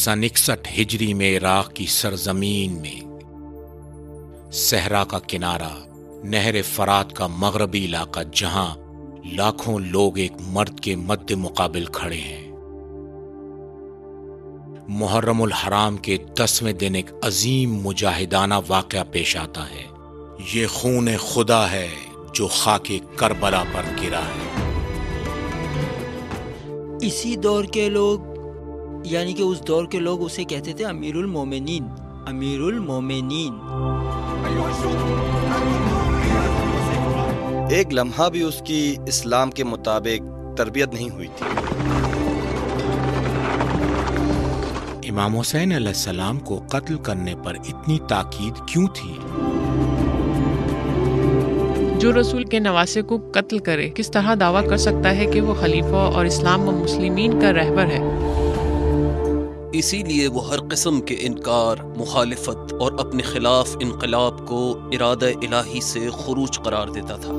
सन 61 हिजरी में इराक की सरजमीन में सहरा का किनारा, नहर फरात का मगरबी इलाका, जहां लाखों लोग एक मर्द के मद्दे मुकाबिल खड़े हैं। मुहर्रमुल हराम के 10वें दिन एक अजीम मुजाहिदाना वाक़या पेश आता है। ये खून खुदा है जो खाके करबला पर गिरा है। इसी दौर के लोग, यानी कि उस दौर के लोग उसे कहते थे अमीरुल मोमिनीन। अमीरुल मोमिनीन। एक लम्हा भी उसकी इस्लाम के मुताबिक तरबियत नहीं हुई थी। इमाम हुसैन अलैहिस्सलाम को कत्ल करने पर इतनी ताकीद क्यों थी? जो रसूल के नवासे को कत्ल करे किस तरह दावा कर सकता है कि वो खलीफा और इस्लाम व मुस्लिमीन का रहबर है? इसीलिए वो हर किस्म के इनकार, मुखालिफत और अपने खिलाफ इनकलाब को इरादा इलाही से खुरूज करार देता था।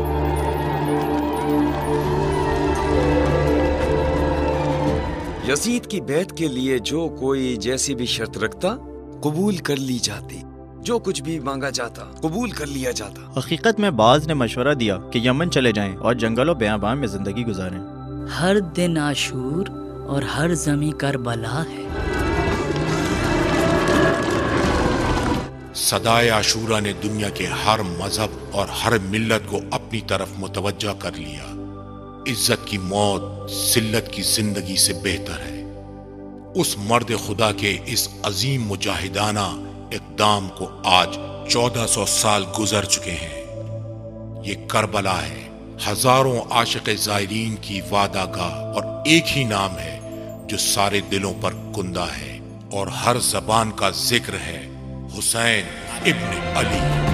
यजीद की बैत के लिए जो कोई जैसी भी शर्त रखता कबूल कर ली जाती, जो कुछ भी मांगा जाता कबूल कर लिया जाता। हकीकत में बाज़ ने मशवरा दिया कि यमन चले जाएं और जंगलों बेआबान में जिंदगी गुजारें। हर दिन आशूर और हर ज़मी करबला है। सदाए आशूरा ने दुनिया के हर मजहब और हर मिल्लत को अपनी तरफ मुतवज्जा कर लिया। इज्जत की मौत जिल्लत की जिंदगी से बेहतर है। उस मर्द खुदा के इस अजीम मुजाहिदाना इक़दाम को आज 1400 साल गुजर चुके हैं। ये करबला है, हजारों आशिक़ ज़ायरीन की वादागाह, और एक ही नाम है जो सारे दिलों पर कुंदा है और हर जबान का जिक्र है, हुसैन इब्न अली।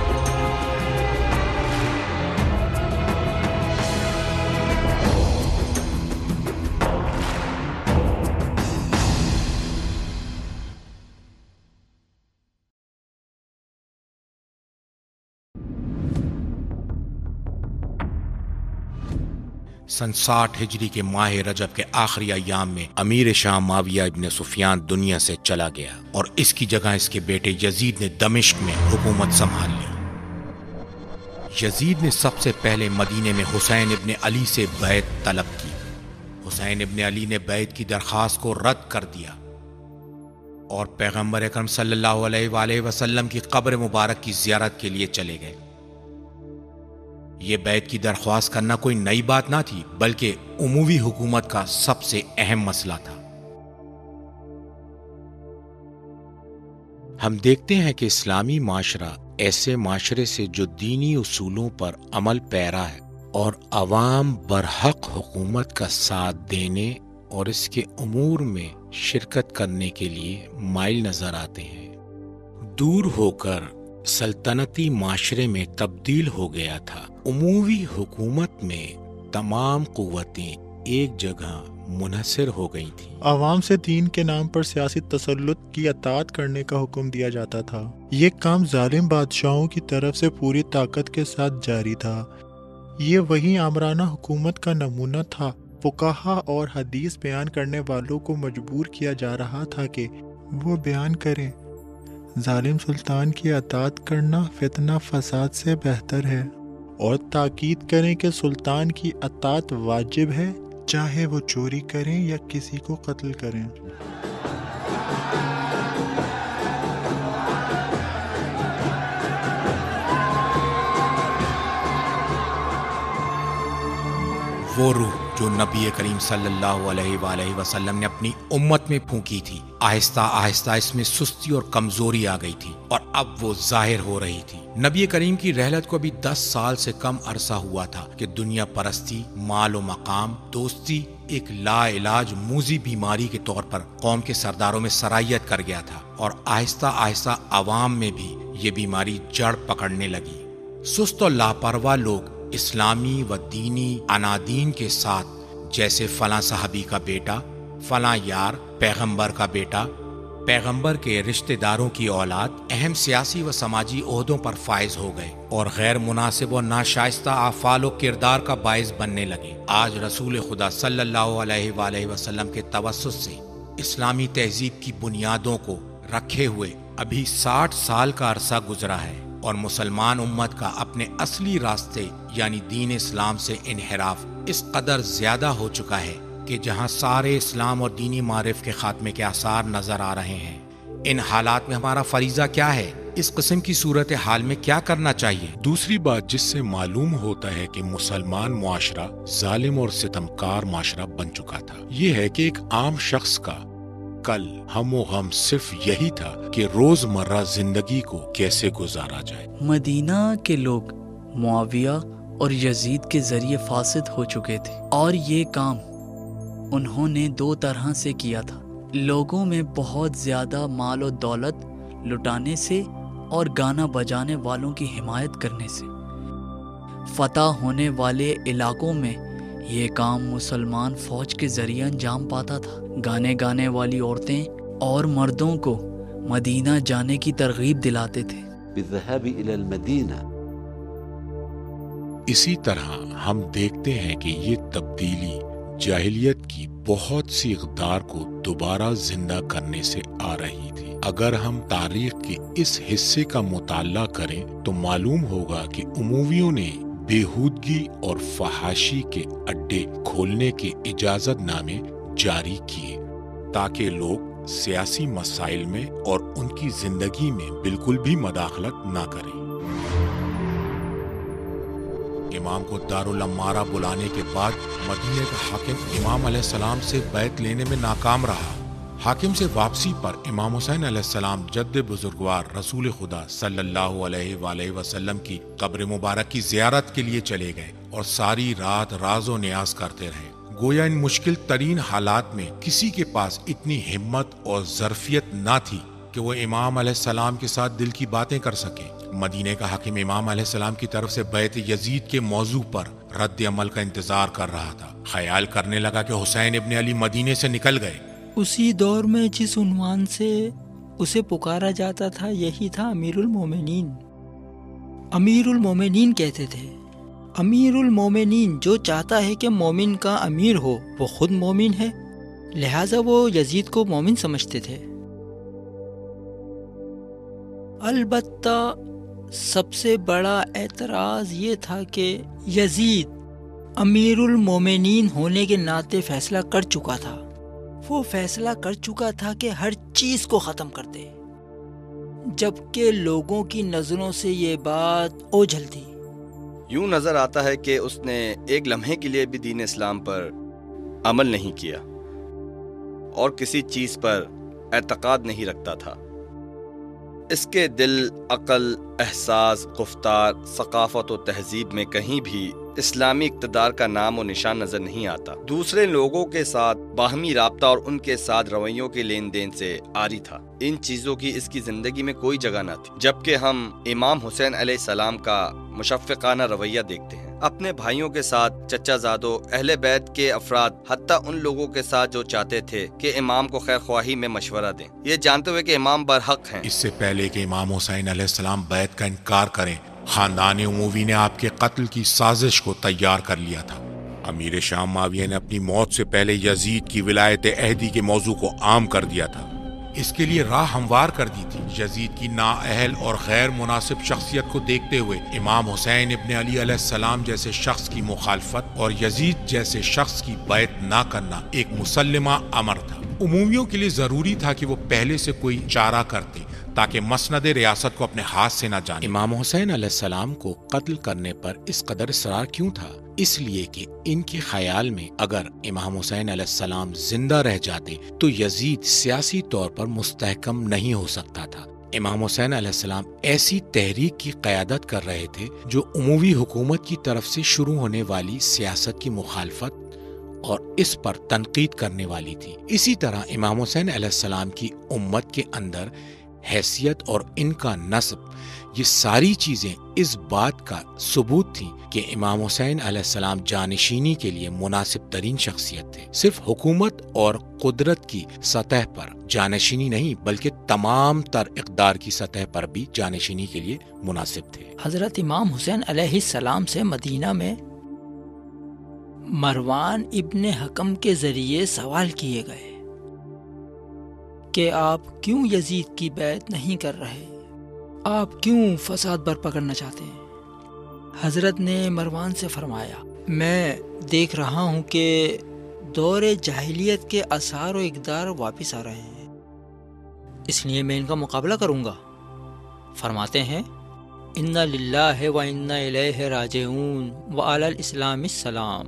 सन 60 हिजरी के माह रजब के आखिरी अय्याम में अमीर शाम माविया इब्न सुफियान दुनिया से चला गया और इसकी जगह इसके बेटे यजीद ने दमिश्क में हुकूमत संभाल ली। यजीद ने सबसे पहले मदीने में हुसैन इब्न अली से बैत तलब की। हुसैन इब्न अली ने बैत की दरख्वास्त को रद्द कर दिया और पैगंबर अकरम सल्लल्लाहु अलैहि वसल्लम की कब्र मुबारक की ज़ियारत के लिए चले गए। ये बैत की दरख्वास्त करना कोई नई बात ना थी, बल्कि उमवी हुकूमत का सबसे अहम मसला था। हम देखते हैं कि इस्लामी माशरा ऐसे माशरे से जो दीनी उसूलों पर अमल पैरा है और अवाम बरहक हुकूमत का साथ देने और इसके उमूर में शिरकत करने के लिए माइल नजर आते हैं, दूर होकर सल्तनती माशरे में तब्दील हो गया था। उमवी हुकूमत में तमाम कुव्वतें एक जगह मुनहसर हो गई थी। आवाम से दीन के नाम पर सियासी तसल्लुत की अतात करने का हुक्म दिया जाता था। ये काम जालिम बादशाहों की तरफ से पूरी ताकत के साथ जारी था। ये वही आमराना हुकूमत का नमूना था। फुकाहा और हदीस बयान करने वालों को मजबूर किया जा रहा था कि वो बयान करें, जालिम सुल्तान की अतात करना फितना फसाद से बेहतर है, और ताकीद करें कि सुल्तान की अतात वाजिब है, चाहे वो चोरी करें या किसी को कत्ल करें। वो रूह जो नबी करीम सल्लल्लाहु अलैहि वसल्लम ने अपनी उम्मत में फूंकी थी, आहिस्ता आहिस्ता इसमें सुस्ती और कमजोरी आ गई थी और अब वो जाहिर हो रही थी। नबी करीम की रहलत को अभी 10 साल से कम अरसा हुआ था कि दुनिया परस्ती, माल और मकाम, दोस्ती एक लाइलाज मूजी बीमारी के तौर पर कौम के सरदारों में सरायत कर गया था और आहिस्ता आहिस्ता आवाम में भी ये बीमारी जड़ पकड़ने लगी। सुस्त और लापरवाह लोग इस्लामी व दीनी अनादीन के साथ, जैसे फलां साहबी का बेटा, फलां यार, पैगंबर का बेटा, पैगंबर के रिश्तेदारों की औलाद, अहम सियासी व समाजी ओहदों पर फायज हो गए और गैर मुनासिब और नाशाइस्ता आफाल और किरदार का बाइस बनने लगे। आज रसूल खुदा सल्लल्लाहु अलैहि वसल्लम के तवस्सुस से اسلامی تہذیب کی بنیادوں کو رکھے ہوئے ابھی 60 سال کا عرصہ گزرا ہے اور مسلمان امت کا اپنے اصلی راستے یعنی دین اسلام سے انحراف اس قدر زیادہ ہو چکا ہے کہ جہاں سارے اسلام اور دینی معارف کے خاتمے کے آثار نظر آ رہے ہیں، ان حالات میں ہمارا فریضہ کیا ہے؟ اس قسم کی صورتحال میں کیا کرنا چاہیے؟ دوسری بات جس سے معلوم ہوتا ہے کہ مسلمان معاشرہ ظالم اور ستمکار معاشرہ بن چکا تھا، یہ ہے کہ ایک عام شخص کا کل ہم و غم صرف یہی تھا کہ روزمرہ زندگی کو کیسے گزارا جائے۔ مدینہ کے لوگ معاویہ اور یزید کے ذریعے فاسد ہو چکے تھے، اور یہ کام انہوں نے 2 طرح سے کیا تھا: لوگوں میں بہت زیادہ مال و دولت لٹانے سے اور گانا بجانے والوں کی حمایت کرنے سے۔ فتح ہونے والے علاقوں میں یہ کام مسلمان فوج کے ذریعے انجام پاتا تھا۔ گانے والی عورتیں اور مردوں کو مدینہ جانے کی ترغیب دلاتے تھے۔ بالذهاب إلى المدينة۔ اسی طرح ہم دیکھتے ہیں کہ یہ تبدیلی جاہلیت کی بہت سی اقدار کو دوبارہ زندہ کرنے سے آ رہی تھی۔ اگر ہم تاریخ کے اس حصے کا مطالعہ کریں تو معلوم ہوگا کہ امویوں نے بےہودگی اور فحاشی کے اڈے کھولنے کے اجازت نامے جاری کیے تاکہ لوگ سیاسی مسائل میں اور ان کی زندگی میں بالکل بھی مداخلت نہ کریں۔ امام کو دارالامارہ بلانے کے بعد مدینے کا حاکم امام علیہ السلام سے بیعت لینے میں ناکام رہا۔ حاکم سے واپسی پر امام حسین علیہ السلام جد بزرگوار رسول خدا صلی اللہ علیہ وآلہ وسلم کی قبر مبارک کی زیارت کے لیے چلے گئے اور ساری رات راز و نیاز کرتے رہے۔ گویا ان مشکل ترین حالات میں کسی کے پاس اتنی ہمت اور ظرفیت نہ تھی کہ وہ امام علیہ السلام کے ساتھ دل کی باتیں کر سکے۔ مدینے کا حاکم امام علیہ السلام کی طرف سے بیعت یزید کے موضوع پر رد عمل کا انتظار کر رہا تھا۔ خیال کرنے لگا کہ حسین ابن علی مدینے سے نکل گئے۔ اسی دور میں جس عنوان سے اسے پکارا جاتا تھا یہی تھا امیر المومنین۔ امیر المومنین کہتے تھے۔ امیر المومنین جو چاہتا ہے کہ مومن کا امیر ہو وہ خود مومن ہے، لہٰذا وہ یزید کو مومن سمجھتے تھے۔ البتہ سب سے بڑا اعتراض یہ تھا کہ یزید امیر المومنین ہونے کے ناطے فیصلہ کر چکا تھا۔ وہ فیصلہ کر چکا تھا کہ ہر چیز کو ختم کر دے، جبکہ لوگوں کی نظروں سے یہ بات اوجھل تھی۔ یوں نظر آتا ہے کہ اس نے ایک لمحے کے لیے بھی دین اسلام پر عمل نہیں کیا اور کسی چیز پر اعتقاد نہیں رکھتا تھا۔ اس کے دل، عقل، احساس، گفتار، ثقافت و تہذیب میں کہیں بھی اسلامی اقتدار کا نام و نشان نظر نہیں آتا۔ دوسرے لوگوں کے ساتھ باہمی رابطہ اور ان کے ساتھ رویوں کے لین دین سے عاری تھا۔ ان چیزوں کی اس کی زندگی میں کوئی جگہ نہ تھی۔ جبکہ ہم امام حسین علیہ السلام کا مشفقانہ رویہ دیکھتے ہیں، اپنے بھائیوں کے ساتھ، چچا زادوں، اہل بیت کے افراد، حتیٰ ان لوگوں کے ساتھ جو چاہتے تھے کہ امام کو خیر خواہی میں مشورہ دیں، یہ جانتے ہوئے کہ امام برحق ہیں۔ اس سے پہلے کہ امام حسین علیہ السلام بیعت کا انکار کریں، خاندان اموی نے آپ کے قتل کی سازش کو تیار کر لیا تھا۔ امیر شام معاویہ نے اپنی موت سے پہلے یزید کی ولایت عہدی کے موضوع کو عام کر دیا تھا، اس کے لیے راہ ہموار کر دی تھی۔ یزید کی نااہل اور غیر مناسب شخصیت کو دیکھتے ہوئے امام حسین ابن علی علیہ السلام جیسے شخص کی مخالفت اور یزید جیسے شخص کی بیعت نہ کرنا ایک مسلمہ امر تھا۔ امویوں کے لیے ضروری تھا کہ وہ پہلے سے کوئی چارہ کرتے تاکہ مسند ریاست کو اپنے ہاتھ سے نہ جانے۔ امام حسین علیہ السلام کو قتل کرنے پر اس قدر اصرار کیوں تھا؟ اس لیے کہ ان کے خیال میں اگر امام حسین علیہ السلام زندہ رہ جاتے تو یزید سیاسی طور پر مستحکم نہیں ہو سکتا تھا۔ امام حسین علیہ السلام ایسی تحریک کی قیادت کر رہے تھے جو عموی حکومت کی طرف سے شروع ہونے والی سیاست کی مخالفت اور اس پر تنقید کرنے والی تھی۔ اسی طرح امام حسین علیہ السلام کی امت کے اندر حیثیت اور ان کا نسب، یہ ساری چیزیں اس بات کا ثبوت تھی کہ امام حسین علیہ السلام جانشینی کے لیے مناسب ترین شخصیت تھے۔ صرف حکومت اور قدرت کی سطح پر جانشینی نہیں بلکہ تمام تر اقدار کی سطح پر بھی جانشینی کے لیے مناسب تھے۔ حضرت امام حسین علیہ السلام سے مدینہ میں مروان ابن حکم کے ذریعے سوال کیے گئے۔ کہ آپ کیوں یزید کی بیعت نہیں کر رہے؟ آپ کیوں فساد برپا کرنا چاہتے ہیں؟ حضرت نے مروان سے فرمایا، میں دیکھ رہا ہوں کہ دور جاہلیت کے آثار و اقدار واپس آ رہے ہیں، اس لیے میں ان کا مقابلہ کروں گا۔ فرماتے ہیں، انا للہ و انا الیہ راجعون وعلی الاسلام السلام۔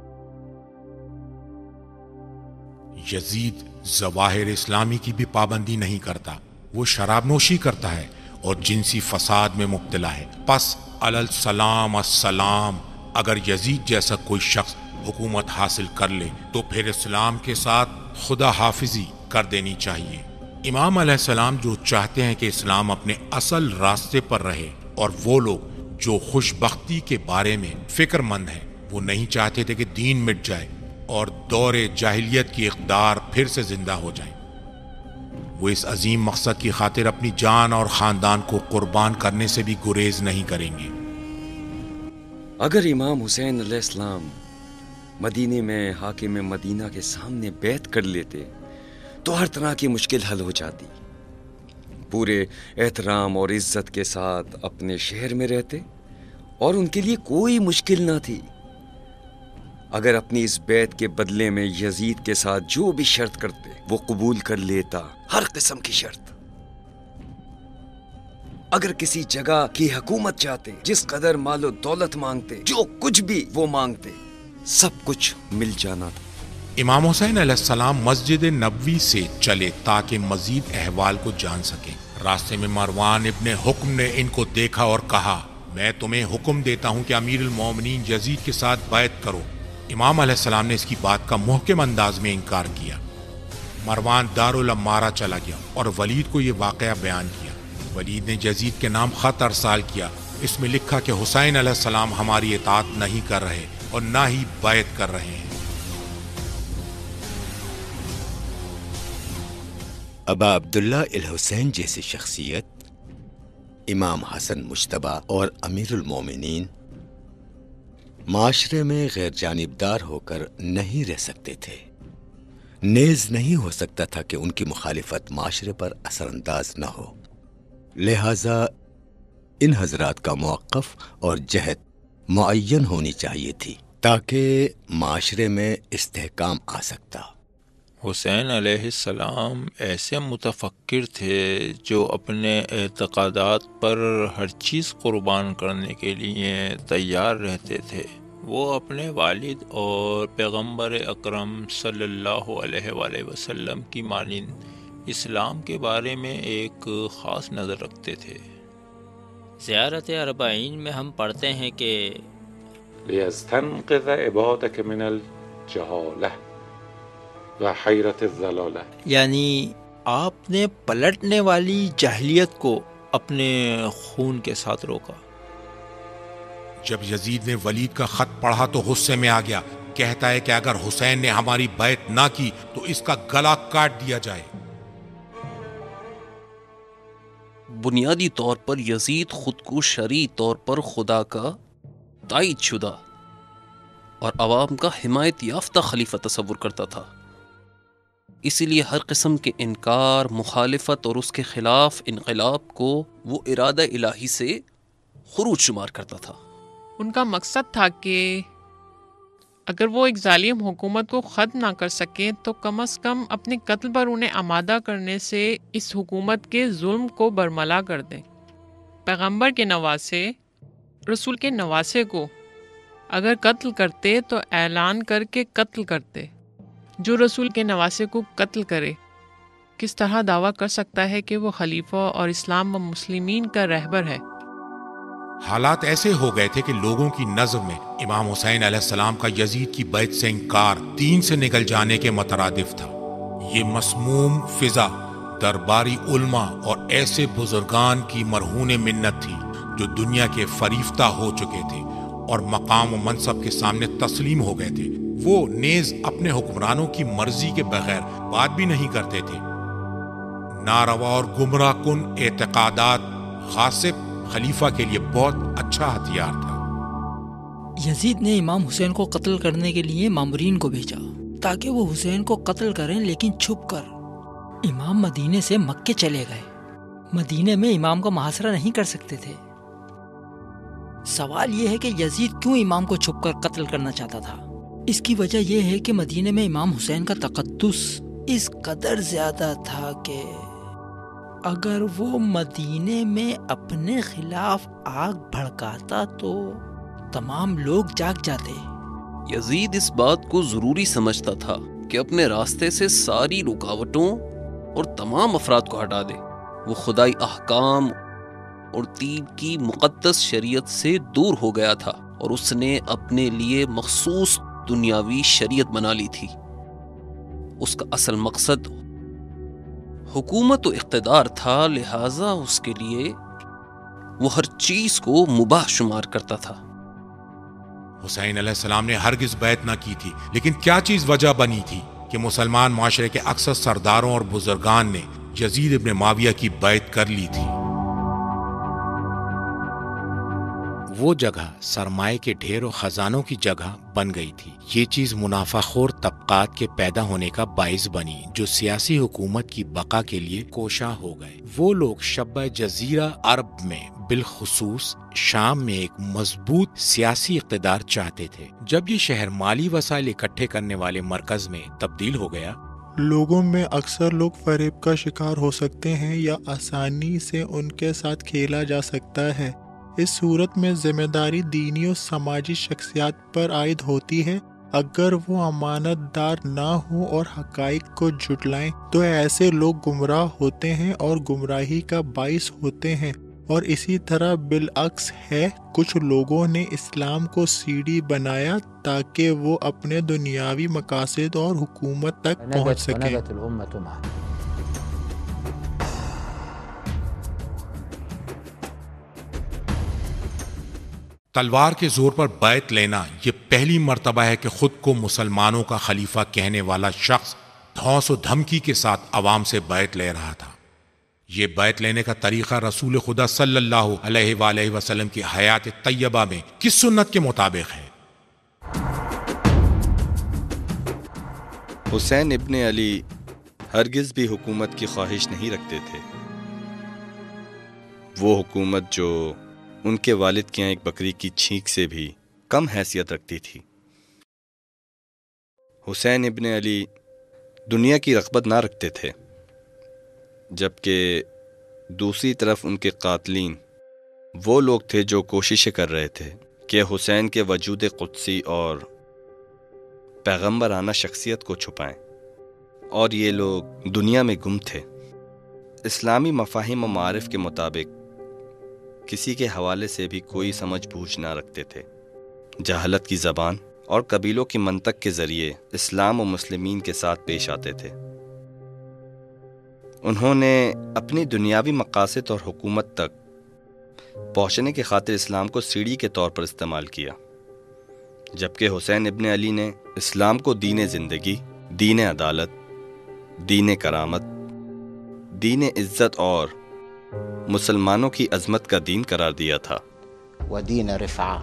یزید ظواہر اسلامی کی بھی پابندی نہیں کرتا، وہ شراب نوشی کرتا ہے اور جنسی فساد میں مبتلا ہے۔ پس علی السلام السلام، اگر یزید جیسا کوئی شخص حکومت حاصل کر لے تو پھر اسلام کے ساتھ خدا حافظی کر دینی چاہیے۔ امام علیہ السلام جو چاہتے ہیں کہ اسلام اپنے اصل راستے پر رہے، اور وہ لوگ جو خوش بختی کے بارے میں فکر مند ہیں، وہ نہیں چاہتے تھے کہ دین مٹ جائے اور دور جاہلیت کی اقدار پھر سے زندہ ہو جائیں۔ وہ اس عظیم مقصد کی خاطر اپنی جان اور خاندان کو قربان کرنے سے بھی گریز نہیں کریں گے۔ اگر امام حسین علیہ السلام مدینے میں حاکم مدینہ کے سامنے بیعت کر لیتے تو ہر طرح کی مشکل حل ہو جاتی، پورے احترام اور عزت کے ساتھ اپنے شہر میں رہتے اور ان کے لیے کوئی مشکل نہ تھی۔ اگر اپنی اس بیعت کے بدلے میں یزید کے ساتھ جو بھی شرط کرتے وہ قبول کر لیتا، ہر قسم کی شرط۔ اگر کسی جگہ کی حکومت چاہتے، جس قدر مال و دولت مانگتے، جو کچھ بھی وہ مانگتے، سب کچھ مل جانا تھا۔ امام حسین علیہ السلام مسجد نبوی سے چلے تاکہ مزید احوال کو جان سکیں۔ راستے میں مروان ابن حکم نے ان کو دیکھا اور کہا، میں تمہیں حکم دیتا ہوں کہ امیر المومنین یزید کے ساتھ بیعت کرو۔ امام علیہ السلام نے اس کی بات کا محکم انداز میں انکار کیا۔ مروان دارالعمارہ چلا گیا اور ولید کو یہ واقعہ بیان کیا۔ ولید نے یزید کے نام خط ارسال کیا، اس میں لکھا کہ حسین علیہ السلام ہماری اطاعت نہیں کر رہے اور نہ ہی بیعت کر رہے ہیں۔ ابا عبداللہ الحسین جیسی شخصیت امام حسن مجتبی اور امیر المومنین معاشرے میں غیر جانبدار ہو کر نہیں رہ سکتے تھے، نیز نہیں ہو سکتا تھا کہ ان کی مخالفت معاشرے پر اثر انداز نہ ہو، لہذا ان حضرات کا موقف اور جہت معین ہونی چاہیے تھی تاکہ معاشرے میں استحکام آ سکتا۔ حسین علیہ السلام ایسے متفکر تھے جو اپنے اعتقادات پر ہر چیز قربان کرنے کے لیے تیار رہتے تھے۔ وہ اپنے والد اور پیغمبر اکرم صلی اللہ علیہ وآلہ وسلم کی مانند اسلام کے بارے میں ایک خاص نظر رکھتے تھے۔ زیارت اربعین میں ہم پڑھتے ہیں کہ لِيَسْتَنْقِذَ عِبَادَكَ مِنَ الْجَهَالَةِ وَحَيْرَةِ الضَّلَالَةِ، یعنی آپ نے پلٹنے والی جاہلیت کو اپنے خون کے ساتھ روکا۔ جب یزید نے ولید کا خط پڑھا تو غصے میں آ گیا، کہتا ہے کہ اگر حسین نے ہماری بیعت نہ کی تو اس کا گلا کاٹ دیا جائے۔ بنیادی طور پر یزید خود کو شرعی طور پر خدا کا تائید شدہ اور عوام کا حمایت یافتہ خلیفہ تصور کرتا تھا، اسی لیے ہر قسم کے انکار، مخالفت اور اس کے خلاف انقلاب کو وہ ارادہ الہی سے خروج شمار کرتا تھا۔ ان کا مقصد تھا کہ اگر وہ ایک ظالم حکومت کو ختم نہ کر سکیں تو کم از کم اپنے قتل پر انہیں آمادہ کرنے سے اس حکومت کے ظلم کو برملا کر دیں۔ پیغمبر کے نواسے، رسول کے نواسے کو اگر قتل کرتے تو اعلان کر کے قتل کرتے۔ جو رسول کے نواسے کو قتل کرے کس طرح دعویٰ کر سکتا ہے کہ وہ خلیفہ اور اسلام و مسلمین کا رہبر ہے؟ حالات ایسے ہو گئے تھے کہ لوگوں کی نظر میں امام حسین علیہ السلام کا یزید کی بیعت سے انکار دین سے نکل جانے کے مترادف تھا۔ یہ مسموم فضا درباری علماء اور ایسے بزرگان کی مرہون منت تھی جو دنیا کے فریفتہ ہو چکے تھے اور مقام و منصب کے سامنے تسلیم ہو گئے تھے۔ وہ نیز اپنے حکمرانوں کی مرضی کے بغیر بات بھی نہیں کرتے تھے۔ ناروا اور گمراہ کن اعتقادات غاصب خلیفہ کے لیے بہت اچھا ہتھیار تھا۔ یزید نے امام حسین کو قتل کرنے کے لیے مامورین کو بھیجا تاکہ وہ حسین کو قتل کریں، لیکن چھپ کر۔ امام مدینے سے مکے چلے گئے. مدینے میں امام کا محاصرہ نہیں کر سکتے تھے. سوال یہ ہے کہ یزید کیوں امام کو چھپ کر قتل کرنا چاہتا تھا؟ اس کی وجہ یہ ہے کہ مدینے میں امام حسین کا تقدس اس قدر زیادہ تھا کہ اگر وہ مدینے میں اپنے خلاف آگ بھڑکاتا تو تمام لوگ جاگ جاتے. یزید اس بات کو ضروری سمجھتا تھا کہ اپنے راستے سے ساری رکاوٹوں اور تمام افراد کو ہٹا دے. وہ خدائی احکام اور دین کی مقدس شریعت سے دور ہو گیا تھا اور اس نے اپنے لیے مخصوص دنیاوی شریعت بنا لی تھی. اس کا اصل مقصد حکومت و اقتدار تھا، لہٰذا اس کے لیے وہ ہر چیز کو مباح شمار کرتا تھا. حسین علیہ السلام نے ہرگز بیعت نہ کی تھی، لیکن کیا چیز وجہ بنی تھی کہ مسلمان معاشرے کے اکثر سرداروں اور بزرگان نے یزید ابن معاویہ کی بیعت کر لی تھی؟ وہ جگہ سرمایہ کے ڈھیر و خزانوں کی جگہ بن گئی تھی. یہ چیز منافع خور طبقات کے پیدا ہونے کا باعث بنی جو سیاسی حکومت کی بقا کے لیے کوشاں ہو گئے. وہ لوگ شبہ جزیرہ عرب میں بالخصوص شام میں ایک مضبوط سیاسی اقتدار چاہتے تھے. جب یہ شہر مالی وسائل اکٹھے کرنے والے مرکز میں تبدیل ہو گیا، لوگوں میں اکثر لوگ فریب کا شکار ہو سکتے ہیں یا آسانی سے ان کے ساتھ کھیلا جا سکتا ہے. اس صورت میں ذمہ داری دینی و سماجی شخصیات پر عائد ہوتی ہے. اگر وہ امانت دار نہ ہوں اور حقائق کو جھٹلائیں تو ایسے لوگ گمراہ ہوتے ہیں اور گمراہی کا باعث ہوتے ہیں. اور اسی طرح بالعکس ہے، کچھ لوگوں نے اسلام کو سیڑھی بنایا تاکہ وہ اپنے دنیاوی مقاصد اور حکومت تک پہنچ سکیں. تلوار کے زور پر بیعت لینا یہ پہلی مرتبہ ہے کہ خود کو مسلمانوں کا خلیفہ کہنے والا شخص دھوس و دھمکی کے ساتھ عوام سے بیعت لے رہا تھا. یہ بیعت لینے کا طریقہ رسول خدا صلی اللہ علیہ وآلہ وسلم کی حیات طیبہ میں کس سنت کے مطابق ہے؟ حسین ابن علی ہرگز بھی حکومت کی خواہش نہیں رکھتے تھے. وہ حکومت جو ان کے والد کے یہاں ایک بکری کی چھینک سے بھی کم حیثیت رکھتی تھی. حسین ابن علی دنیا کی رغبت نہ رکھتے تھے، جبکہ دوسری طرف ان کے قاتلین وہ لوگ تھے جو کوششیں کر رہے تھے کہ حسین کے وجود قدسی اور پیغمبرانہ شخصیت کو چھپائیں، اور یہ لوگ دنیا میں گم تھے. اسلامی مفاہیم و معارف کے مطابق کسی کے حوالے سے بھی کوئی سمجھ بوجھ نہ رکھتے تھے. جہالت کی زبان اور قبیلوں کی منطق کے ذریعے اسلام و مسلمین کے ساتھ پیش آتے تھے. انہوں نے اپنی دنیاوی مقاصد اور حکومت تک پہنچنے کی خاطر اسلام کو سیڑھی کے طور پر استعمال کیا، جبکہ حسین ابن علی نے اسلام کو دین زندگی، دین عدالت، دین کرامت، دین عزت اور مسلمانوں کی عظمت کا دین قرار دیا تھا. ودین رفعہ.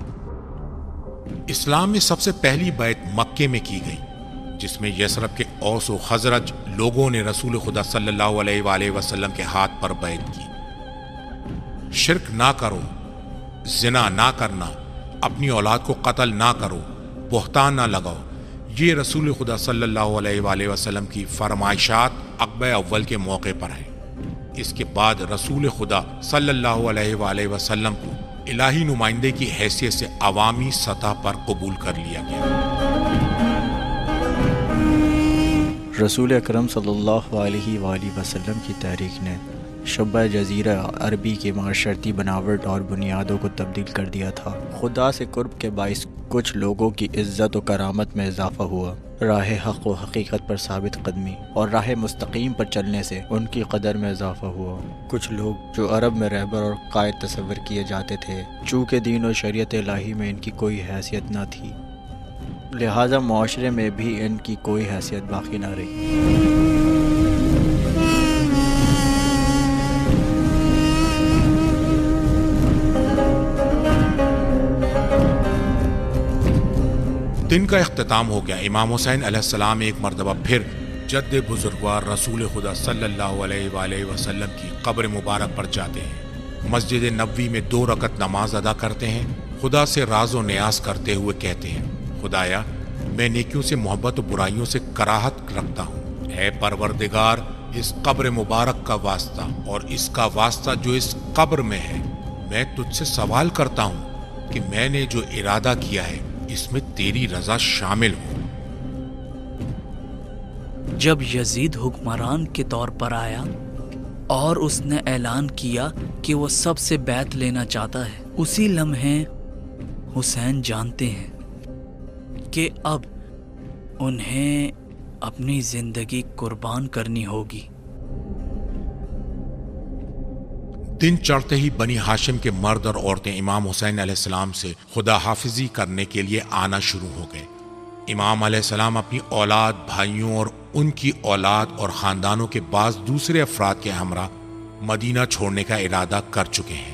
اسلام میں سب سے پہلی بیعت مکے میں کی گئی، جس میں یثرب کے اوس و خزرج لوگوں نے رسول خدا صلی اللہ علیہ وآلہ وسلم کے ہاتھ پر بیعت کی. شرک نہ کرو، زنا نہ کرنا، اپنی اولاد کو قتل نہ کرو، بہتان نہ لگاؤ، یہ رسول خدا صلی اللہ علیہ وآلہ وسلم کی فرمائشات عقبہ اول کے موقع پر ہیں. اس کے بعد رسول خدا صلی اللہ علیہ وآلہ وسلم کو الہی نمائندے کی حیثیت سے عوامی سطح پر قبول کر لیا گیا. رسول اکرم صلی اللہ علیہ وآلہ وسلم کی تحریک نے شبہ جزیرہ عربی کی معاشرتی بناوٹ اور بنیادوں کو تبدیل کر دیا تھا. خدا سے قرب کے باعث کچھ لوگوں کی عزت و کرامت میں اضافہ ہوا. راہ حق و حقیقت پر ثابت قدمی اور راہ مستقیم پر چلنے سے ان کی قدر میں اضافہ ہوا. کچھ لوگ جو عرب میں رہبر اور قائد تصور کیے جاتے تھے، چونکہ دین و شریعت الہی میں ان کی کوئی حیثیت نہ تھی، لہذا معاشرے میں بھی ان کی کوئی حیثیت باقی نہ رہی. دن کا اختتام ہو گیا. امام حسین علیہ السلام ایک مرتبہ پھر जद्द बुजुर्गवार रसूल खुदा सल्लल्लाहु अलैहि वसल्लम की कब्र मुबारक पर जाते हैं, मस्जिद नबवी में 2 रकत नमाज अदा करते हैं, खुदा से राज व न्यास करते हुए कहते हैं, खुदाया मैं नेकियों से मोहब्बत और बुराइयों से कराहत रखता हूँ। ऐ परवरदिगार, इस कब्र मुबारक का वास्ता और इसका वास्ता जो इस कब्र में है, मैं तुझसे सवाल करता हूँ कि मैंने जो इरादा किया है इसमें तेरी रजा शामिल हो। जब यजीद हुक्मरान के तौर पर आया और उसने ऐलान किया कि वो सबसे बैत लेना चाहता है, उसी लम्हे हुसैन जानते हैं कि अब उन्हें अपनी जिंदगी कुर्बान करनी होगी। दिन चढ़ते ही बनी हाशिम के मर्द और औरतें इमाम हुसैन अलैहिस्सलाम से खुदा हाफिजी करने के लिए आना शुरू हो गए। इमाम अलैहिस्सलाम अपनी औलाद, भाइयों और उनकी औलाद और खानदानों के बाज़ दूसरे अफराद के हमरा मदीना छोड़ने का इरादा कर चुके हैं।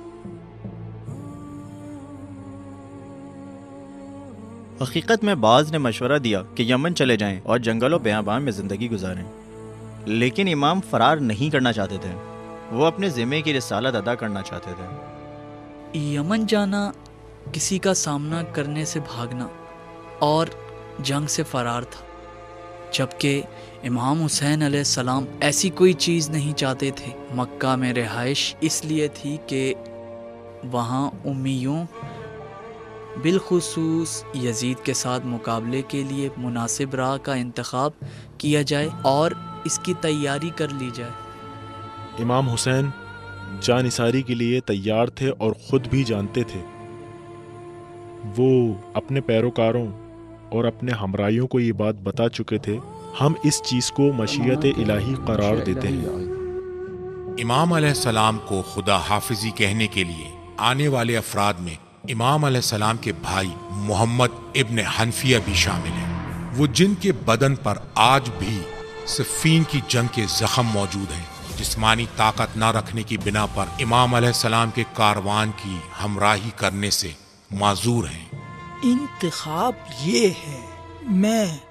हकीकत में बाज़ ने मशवरा दिया कि यमन चले जाएं और जंगलों बेआबान में ज़िंदगी गुजारें, लेकिन इमाम फरार नहीं करना चाहते थे। वो अपने ज़िम्मे की रिसालत अदा करना चाहते थे। यमन जाना किसी का सामना करने से भागना और जंग से फरार था, जबकि इमाम हुसैन अलैहिस्सलाम ऐसी कोई चीज़ नहीं चाहते थे। मक्का में रिहाइश इसलिए थी कि वहाँ उम्मियों बिलखुसूस यजीद के साथ मुकाबले के लिए मुनासिब राह का इंतखाब किया जाए और इसकी तैयारी कर ली जाए। इमाम हुसैन जानिसारी के लिए तैयार थे और ख़ुद भी जानते थे। वो अपने पैरोकारों और अपने हमराइयों को ये बात बता चुके थे, हम इस चीज़ को मशीयत इलाही करार देते हैं। इमाम अलैहिस्सलाम को खुदा हाफिजी कहने के लिए आने वाले अफराद में इमाम अलैहिस्सलाम के भाई मोहम्मद इब्न हनफिया भी शामिल हैं, वो जिनके बदन पर आज भी सिफ़ीन की जंग के जख्म मौजूद हैं। जिस्मानी ताकत न रखने की बिना पर इमाम अलैहिस्सलाम के कारवान की हमराही करने से माजूर हैं। इंतखाब ये है, मैं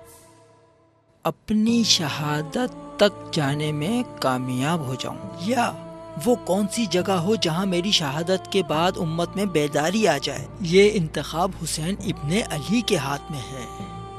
अपनी शहादत तक जाने में कामयाब हो जाऊं, या वो कौन सी जगह हो जहां मेरी शहादत के बाद उम्मत में बेदारी आ जाए। ये इंतखाब हुसैन इब्ने अली के हाथ में है।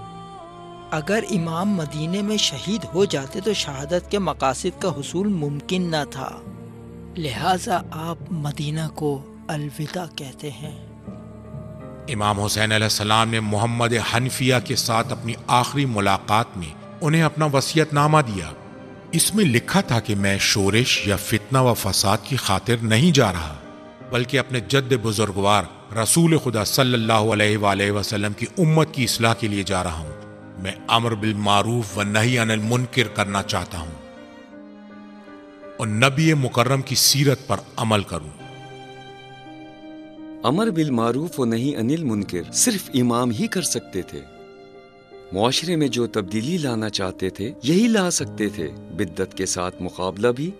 अगर इमाम मदीने में शहीद हो जाते तो शहादत के मकासद का हुसूल मुमकिन न था, लिहाजा आप मदीना को अलविदा कहते हैं। इमाम हुसैन अलैहिस्सलाम ने मोहम्मद हनफिया के साथ अपनी आखिरी मुलाकात में उन्हें अपना वसीयतनामा दिया। इसमें लिखा था कि मैं शोरिश या फितना व फसाद की खातिर नहीं जा रहा, बल्कि अपने जद्द बुजुर्गवार रसूल खुदा सल्लल्लाहु अलैहि वसल्लम की उम्मत की इस्लाह के लिए जा रहा हूँ। मैं अम्र बिल मारूफ व नही अनिल मुनकिर करना चाहता हूँ और नबी मुकर्रम की सीरत पर अमल करूँ। अमर बिल मारूफ व नही अनिल मुनकिर सिर्फ इमाम ही कर सकते थे। मुआशरे में जो तब्दीली लाना चाहते थे यही ला सकते थे। बिद्दत के साथ मुकाबला भी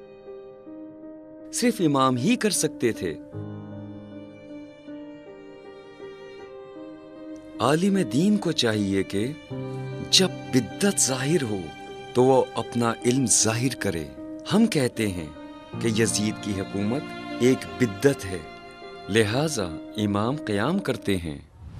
सिर्फ इमाम ही कर सकते थे। आलिम दीन को चाहिए कि जब बिद्दत जाहिर हो तो वो अपना इल्म जाहिर करे। हम कहते हैं कि यजीद की हुकूमत एक बिद्दत है, लिहाजा इमाम क़याम करते हैं।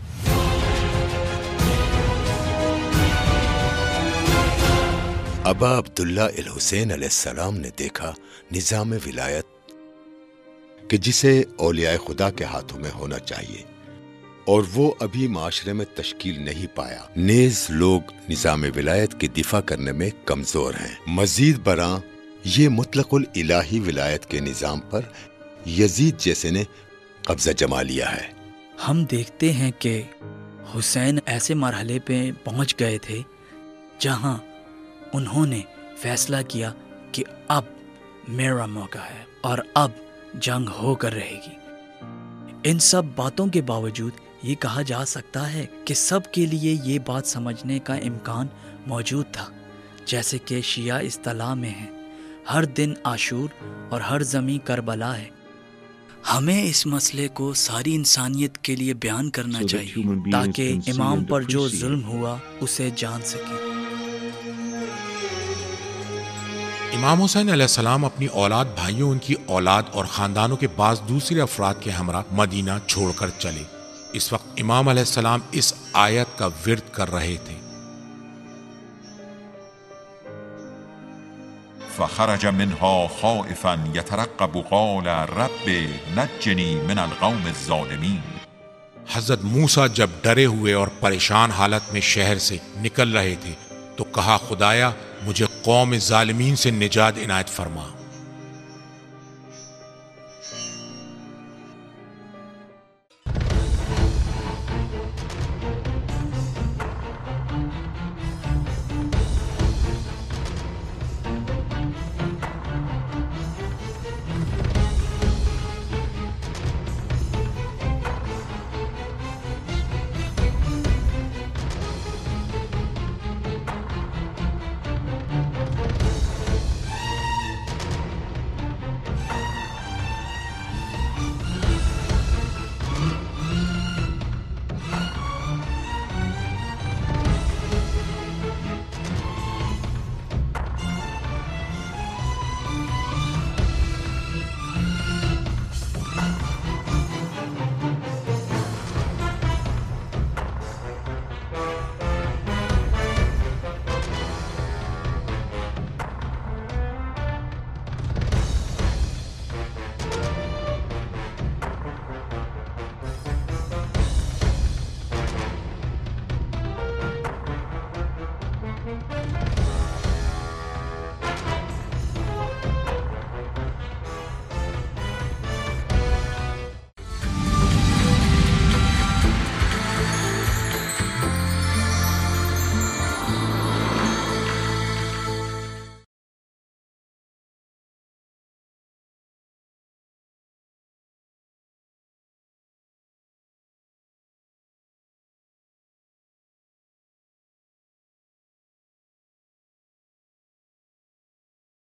अबा अब्दुल्ला अल हुसैन अलैहिस्सलाम ने देखा निज़ाम विलायत कि जिसे औलियाए खुदा के हाथों में होना चाहिए, और वो अभी माशरे में तश्कील नहीं पाया। नेज लोग निज़ाम विलायत की दिफा करने में कमज़ोर हैं। मजीद बरां ये मुतलकुल इलाही विलायत के निज़ाम पर यजीद जैसे ने कब्जा जमा लिया है। हम देखते हैं कि हुसैन ऐसे मरहले पे पहुंच गए थे जहां उन्होंने फैसला किया कि अब मेरा मौका है और अब जंग होकर रहेगी। इन सब बातों के बावजूद ये कहा जा सकता है कि सब के लिए ये बात समझने का इम्कान मौजूद था, जैसे कि शिया इस्तिलाह में है, हर दिन आशूर और हर ज़मी करबला है। हमें इस मसले को सारी इंसानियत के लिए बयान करना चाहिए ताकि इमाम पर जो जुल्म हुआ उसे जान सके। امام حسین علیہ السلام اپنی اولاد بھائیوں، ان کی اولاد اور خاندانوں کے بعض دوسرے افراد کے ہمراہ مدینہ چھوڑ کر چلے۔ اس وقت امام علیہ السلام اس آیت کا ورد کر رہے تھے۔ فخرج منها خائفا يترقب قال رب نجني من القوم الظالمين۔ حضرت موسیٰ جب ڈرے ہوئے اور پریشان حالت میں شہر سے نکل رہے تھے تو کہا، خدایا مجھے قوم ظالمین سے نجات عنایت فرما۔